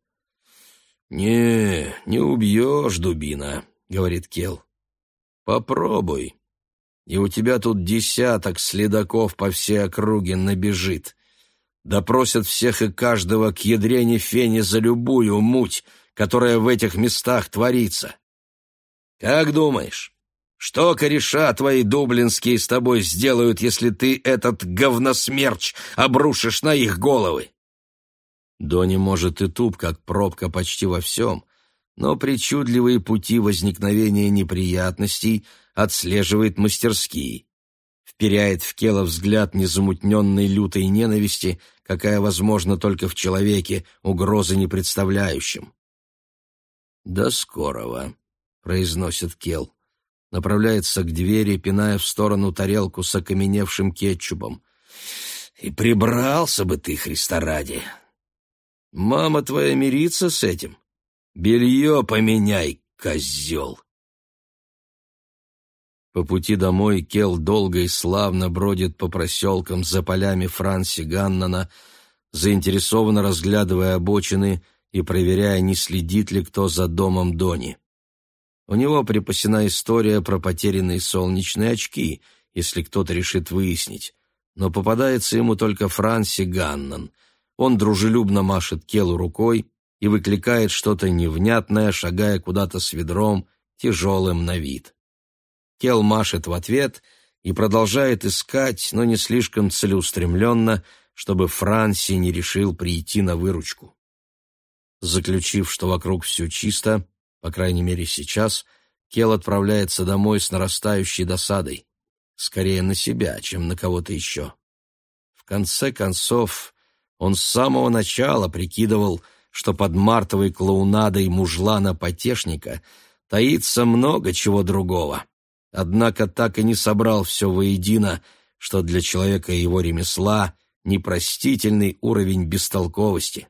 «Не, не убьешь, дубина», — говорит Келл. «Попробуй, и у тебя тут десяток следаков по всей округе набежит. Допросят всех и каждого к ядрене фени за любую муть, которая в этих местах творится. Как думаешь, что кореша твои дублинские с тобой сделают, если ты этот говносмерч обрушишь на их головы?» Донни, может, и туп, как пробка почти во всем, но причудливые пути возникновения неприятностей отслеживает мастерски, вперяет в Кела взгляд незамутненной лютой ненависти, какая возможна только в человеке, угрозы не представляющем. «До скорого», — произносит Кел. Направляется к двери, пиная в сторону тарелку с окаменевшим кетчупом. «И прибрался бы ты, Христа ради! Мама твоя мирится с этим? Белье поменяй, козел!» По пути домой Кел долго и славно бродит по проселкам за полями Франси Ганнона, заинтересованно разглядывая обочины и проверяя, не следит ли кто за домом Донни. У него припасена история про потерянные солнечные очки, если кто-то решит выяснить, но попадается ему только Франси Ганнон. Он дружелюбно машет Келу рукой и выкликает что-то невнятное, шагая куда-то с ведром, тяжелым на вид. Кел машет в ответ и продолжает искать, но не слишком целеустремленно, чтобы Франси не решил прийти на выручку. Заключив, что вокруг все чисто, по крайней мере сейчас, Кел отправляется домой с нарастающей досадой. Скорее на себя, чем на кого-то еще. В конце концов, он с самого начала прикидывал, что под мартовой клоунадой мужлана-потешника таится много чего другого. Однако так и не собрал все воедино, что для человека его ремесла непростительный уровень бестолковости.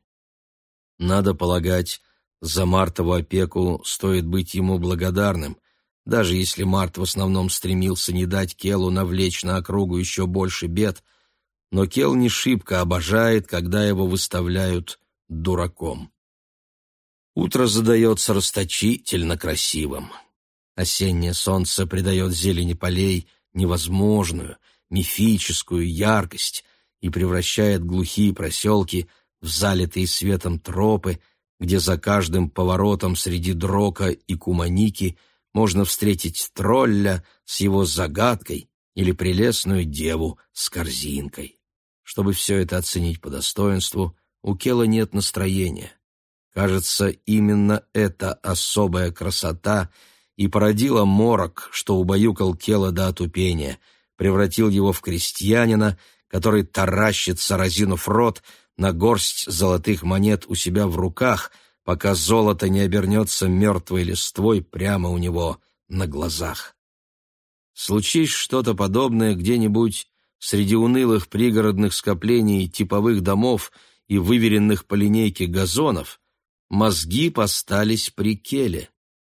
Надо полагать, за Мартову опеку стоит быть ему благодарным, даже если Март в основном стремился не дать Келу навлечь на округу еще больше бед, но Кел не шибко обожает, когда его выставляют дураком. Утро задается расточительно красивым. Осеннее солнце придает зелени полей невозможную, мифическую яркость и превращает глухие проселки в залитые светом тропы, где за каждым поворотом среди дрока и куманики можно встретить тролля с его загадкой или прелестную деву с корзинкой. Чтобы все это оценить по достоинству, у Кела нет настроения. Кажется, именно эта особая красота и породила морок, что убаюкал Кела до отупения, превратил его в крестьянина, который таращится, разинув рот, на горсть золотых монет у себя в руках, пока золото не обернется мертвой листвой прямо у него на глазах. Случись что-то подобное где-нибудь среди унылых пригородных скоплений типовых домов и выверенных по линейке газонов, мозги постались при Келе.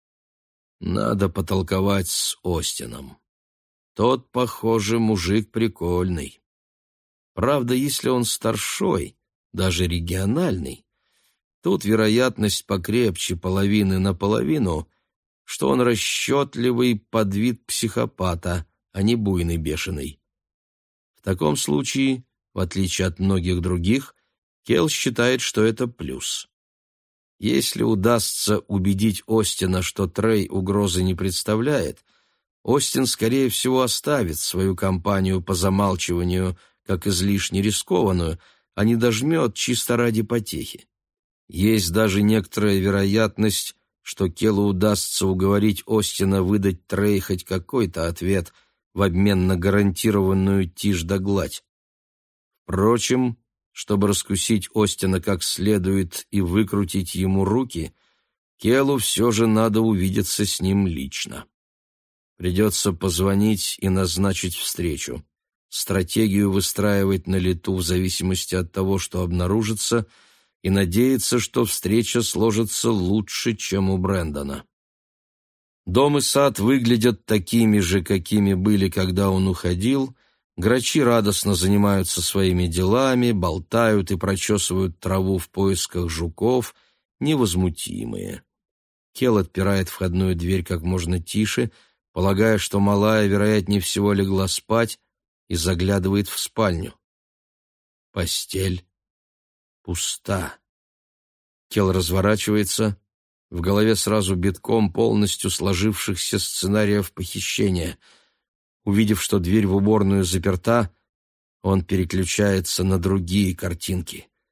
Надо потолковать с Остином. Тот, похоже, мужик прикольный. Правда, если он старшой, даже региональный, тут вероятность покрепче половины на половину, что он расчетливый подвид психопата, а не буйный бешеный. В таком случае, в отличие от многих других, Кел считает, что это плюс. Если удастся убедить Остина, что Трей угрозы не представляет, Остин, скорее всего, оставит свою кампанию по замалчиванию как излишне рискованную, а не дожмет чисто ради потехи. Есть даже некоторая вероятность, что Келу удастся уговорить Остина выдать Трей хоть какой-то ответ в обмен на гарантированную тишь да гладь. Впрочем, чтобы раскусить Остина как следует и выкрутить ему руки, Келу все же надо увидеться с ним лично. Придется позвонить и назначить встречу. Стратегию выстраивать на лету в зависимости от того, что обнаружится, и надеяться, что встреча сложится лучше, чем у Брэндона. Дом и сад выглядят такими же, какими были, когда он уходил. Грачи радостно занимаются своими делами, болтают и прочесывают траву в поисках жуков, невозмутимые. Кел отпирает входную дверь как можно тише, полагая, что малая, вероятнее всего, легла спать, и заглядывает в спальню. Постель пуста. Кел разворачивается, в голове сразу битком полностью сложившихся сценариев похищения. Увидев, что дверь в уборную заперта, он переключается на другие картинки.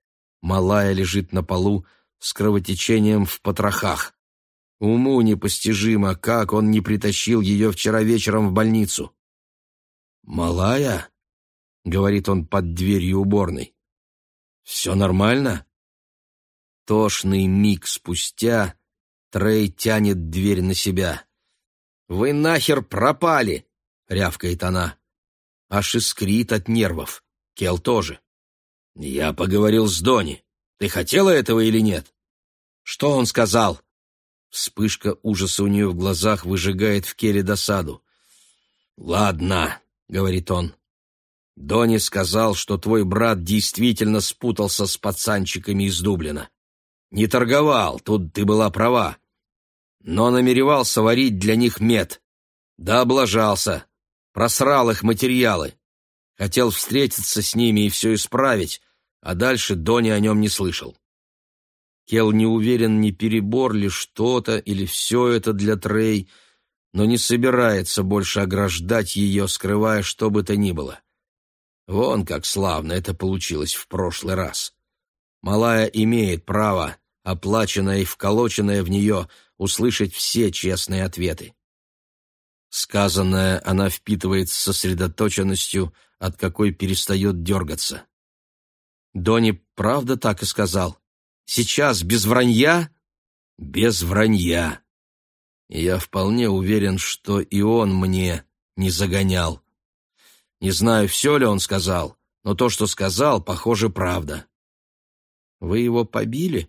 Малая лежит на полу с кровотечением в потрохах. Уму непостижимо, как он не притащил ее вчера вечером в больницу. «Малая?» — говорит он под дверью уборной. «Все нормально?» Тошный миг спустя Трей тянет дверь на себя. «Вы нахер пропали!» — рявкает она. Аж искрит от нервов. Кел тоже. «Я поговорил с Донни. Ты хотела этого или нет?» «Что он сказал?» Вспышка ужаса у нее в глазах выжигает в Келе досаду. «Ладно», — говорит он. «Донни сказал, что твой брат действительно спутался с пацанчиками из Дублина. Не торговал, тут ты была права. Но намеревался варить для них мед. Да облажался. Просрал их материалы. Хотел встретиться с ними и все исправить, а дальше Донни о нем не слышал». Кел не уверен, не перебор ли что-то или все это для Трей, но не собирается больше ограждать ее, скрывая что бы то ни было. Вон как славно это получилось в прошлый раз. Малая имеет право, оплаченное и вколоченное в нее, услышать все честные ответы. Сказанное она впитывает с сосредоточенностью, от какой перестает дергаться. Донни правда так и сказал? Сейчас без вранья? Без вранья. И я вполне уверен, что и он мне не загонял. Не знаю, все ли он сказал, но то, что сказал, похоже, правда. Вы его побили?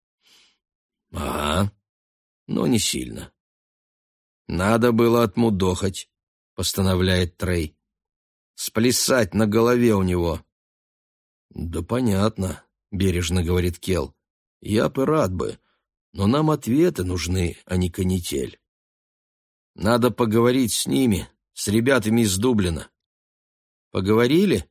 Ага, но не сильно. Надо было отмудохать, постановляет Трей. Сплясать на голове у него. Да понятно, бережно говорит Кел. Я бы рад бы, но нам ответы нужны, а не канитель. Надо поговорить с ними, с ребятами из Дублина. Поговорили?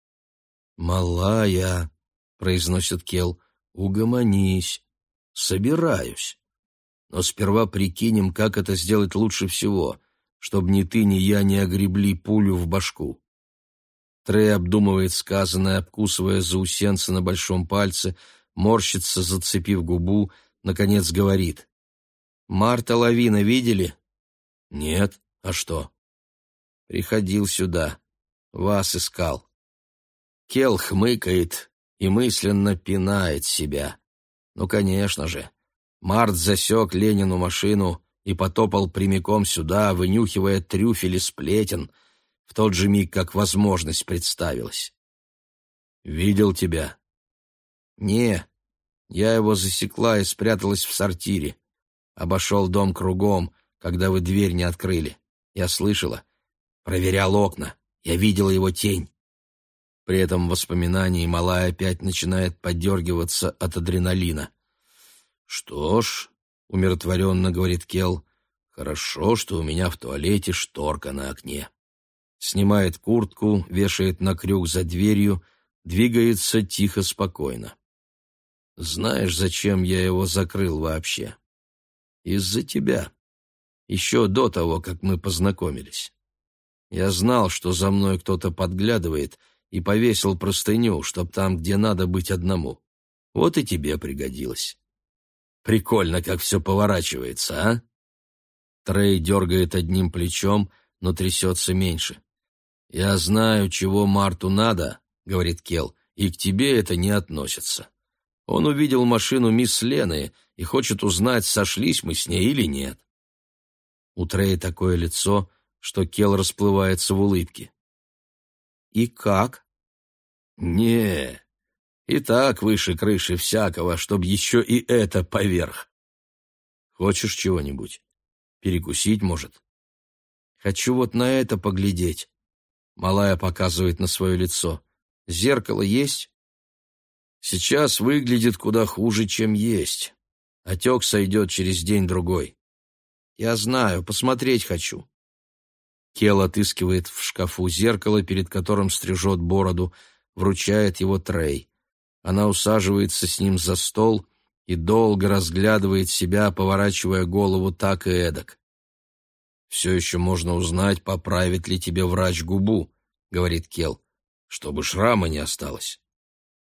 «Малая», — произносит Кел, — «угомонись. Собираюсь. Но сперва прикинем, как это сделать лучше всего, чтобы ни ты, ни я не огребли пулю в башку». Трей обдумывает сказанное, обкусывая заусенцы на большом пальце, морщится, зацепив губу, наконец говорит. «Марта Лавина видели?» «Нет. А что?» «Приходил сюда. Вас искал». Кел хмыкает и мысленно пинает себя. Ну, конечно же. Март засек Ленину машину и потопал прямиком сюда, вынюхивая трюфели сплетен, в тот же миг, как возможность представилась. «Видел тебя?» «Не, я его засекла и спряталась в сортире. Обошел дом кругом, когда вы дверь не открыли. Я слышала. Проверял окна. Я видела его тень». При этом воспоминании малая опять начинает подергиваться от адреналина. «Что ж», — умиротворенно говорит Кел, — «хорошо, что у меня в туалете шторка на окне». Снимает куртку, вешает на крюк за дверью, двигается тихо, спокойно. «Знаешь, зачем я его закрыл вообще? Из-за тебя. Еще до того, как мы познакомились. Я знал, что за мной кто-то подглядывает, и повесил простыню, чтоб там, где надо, быть одному. Вот и тебе пригодилось. Прикольно, как все поворачивается, а?» Трей дергает одним плечом, но трясется меньше. «Я знаю, чего Марту надо», — говорит Кел, — «и к тебе это не относится. Он увидел машину мисс Лены и хочет узнать, сошлись мы с ней или нет». У Трея такое лицо, что Кел расплывается в улыбке. «И как?» «Не, и так выше крыши всякого, чтоб еще и это поверх. Хочешь чего-нибудь? Перекусить, может?» «Хочу вот на это поглядеть». Малая показывает на свое лицо. «Зеркало есть?» «Сейчас выглядит куда хуже, чем есть. Отек сойдет через день-другой». «Я знаю, посмотреть хочу». Кел отыскивает в шкафу зеркало, перед которым стрижет бороду, вручает его Трей. Она усаживается с ним за стол и долго разглядывает себя, поворачивая голову так и эдак. «Все еще можно узнать, поправит ли тебе врач губу», — говорит Кел, — «чтобы шрама не осталось».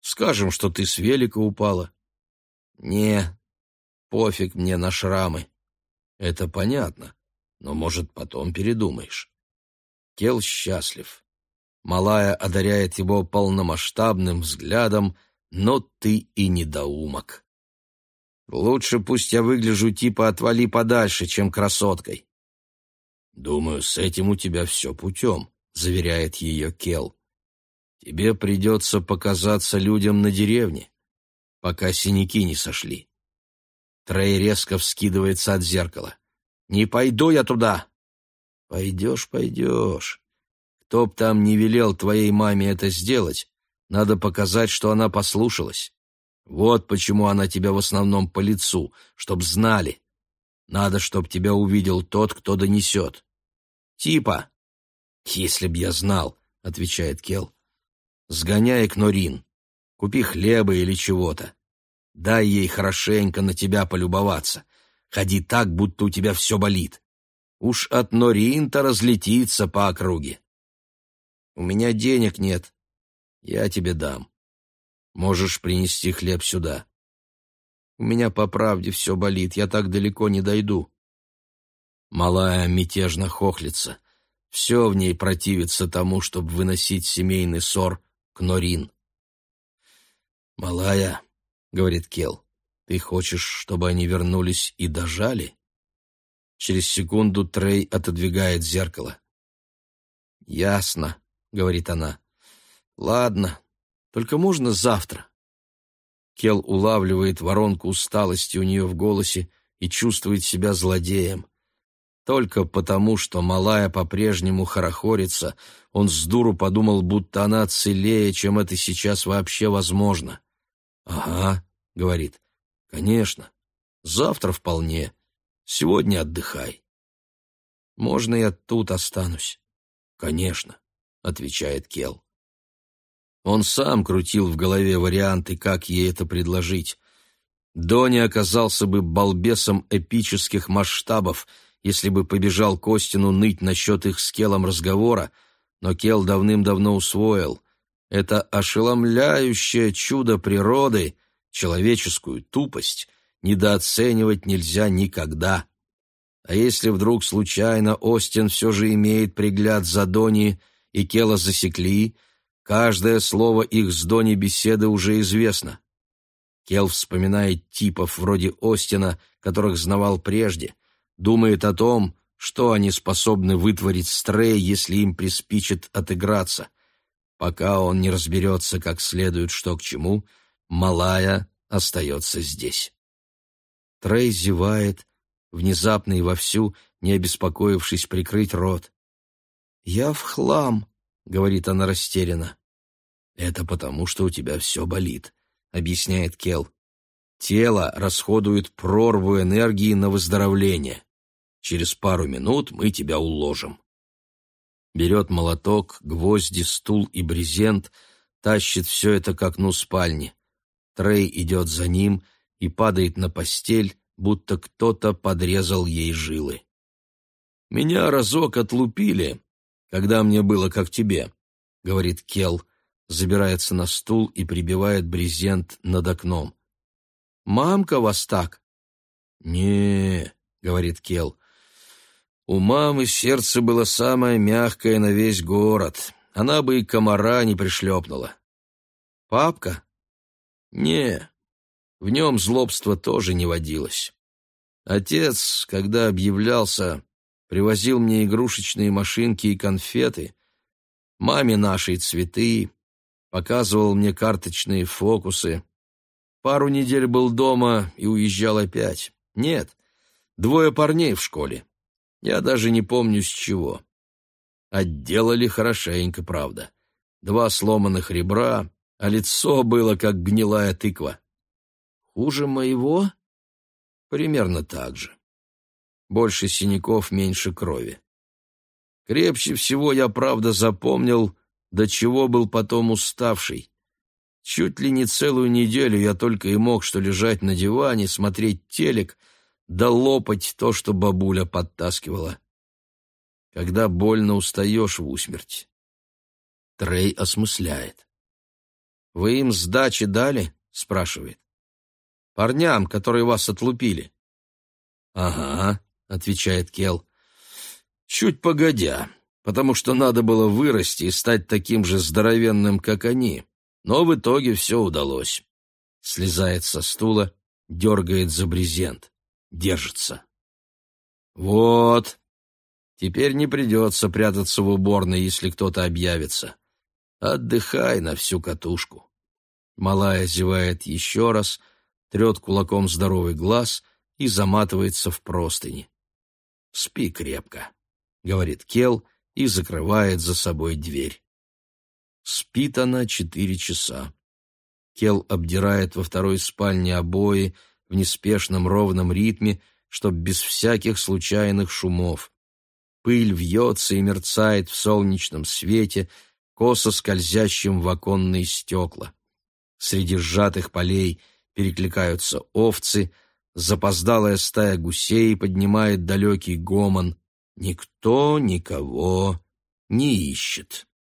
Скажем, что ты с велика упала». «Не, пофиг мне на шрамы». «Это понятно, но, может, потом передумаешь». Кел счастлив. Малая одаряет его полномасштабным взглядом, но ты и недоумок. «Лучше пусть я выгляжу типа «отвали подальше», чем красоткой». «Думаю, с этим у тебя все путем», — заверяет ее Кел. «Тебе придется показаться людям на деревне, пока синяки не сошли». Трей резко вскидывается от зеркала. «Не пойду я туда!» «Пойдешь, пойдешь. Кто б там не велел твоей маме это сделать, надо показать, что она послушалась. Вот почему она тебя в основном по лицу, чтоб знали. Надо, чтоб тебя увидел тот, кто донесет». «Типа?» «Если б я знал», — отвечает Кел. «Сгоняй к Норин, купи хлеба или чего-то. Дай ей хорошенько на тебя полюбоваться. Ходи так, будто у тебя все болит. Уж от Норин-то разлетится по округе». «У меня денег нет». «Я тебе дам. Можешь принести хлеб сюда». «У меня по правде все болит, я так далеко не дойду». Малая мятежно хохлится. Все в ней противится тому, чтобы выносить семейный ссор к Норин. «Малая», — говорит Кел, — «ты хочешь, чтобы они вернулись и дожали?» Через секунду Трей отодвигает зеркало. «Ясно», — говорит она. «Ладно, только можно завтра». Кел улавливает воронку усталости у нее в голосе и чувствует себя злодеем. Только потому, что малая по-прежнему хорохорится, он с дуру подумал, будто она целее, чем это сейчас вообще возможно. «Ага», — говорит, — «конечно, завтра вполне, сегодня отдыхай». «Можно я тут останусь?» «Конечно», — отвечает Кел. Он сам крутил в голове варианты, как ей это предложить. Дони оказался бы балбесом эпических масштабов, если бы побежал к Остину ныть насчет их с Келом разговора, но Кел давным-давно усвоил. Это ошеломляющее чудо природы, человеческую тупость, недооценивать нельзя никогда. А если вдруг случайно Остин все же имеет пригляд за Дони, и Кела засекли, каждое слово их с Дони беседы уже известно. Кел вспоминает типов вроде Остина, которых знавал прежде, думает о том, что они способны вытворить с Трей, если им приспичит отыграться. Пока он не разберется как следует, что к чему, малая остается здесь. Трей зевает, внезапно и вовсю, не обеспокоившись прикрыть рот. «Я в хлам», — говорит она растерянно. «Это потому, что у тебя все болит», — объясняет Кел. «Тело расходует прорву энергии на выздоровление. Через пару минут мы тебя уложим». Берет молоток, гвозди, стул и брезент, тащит все это к окну спальни. Трей идет за ним и падает на постель, будто кто-то подрезал ей жилы. «Меня разок отлупили, когда мне было как тебе», — говорит Кел, забирается на стул и прибивает брезент над окном. «Мамка вас так?» «Не», — говорит Кел, — «у мамы сердце было самое мягкое на весь город, она бы и комара не пришлепнула». «Папка?» «Не, в нем злобства тоже не водилось. Отец, когда объявлялся, привозил мне игрушечные машинки и конфеты, маме нашей цветы, показывал мне карточные фокусы. Пару недель был дома и уезжал опять. Нет, двое парней в школе. Я даже не помню с чего. Отделали хорошенько, правда. Два сломанных ребра, а лицо было как гнилая тыква. Хуже моего? Примерно так же. Больше синяков, меньше крови. Крепче всего я, правда, запомнил, до чего был потом уставший. Чуть ли не целую неделю я только и мог что лежать на диване, смотреть телек, да лопать то, что бабуля подтаскивала. Когда больно устаешь в усмерть. Трей осмысляет. «Вы им сдачи дали?» — спрашивает. «Парням, которые вас отлупили». «Ага», — отвечает Кел. «Чуть погодя, потому что надо было вырасти и стать таким же здоровенным, как они. Но в итоге все удалось». Слезает со стула, дергает за брезент. Держится. «Вот. Теперь не придется прятаться в уборной, если кто-то объявится. Отдыхай на всю катушку». Малая зевает еще раз, трет кулаком здоровый глаз и заматывается в простыни. «Спи крепко», — говорит Кел и закрывает за собой дверь. Спит она четыре часа. Кел обдирает во второй спальне обои в неспешном ровном ритме, чтоб без всяких случайных шумов. Пыль вьется и мерцает в солнечном свете, косо скользящим в оконные стекла. Среди сжатых полей перекликаются овцы, запоздалая стая гусей поднимает далекий гомон. Никто никого не ищет.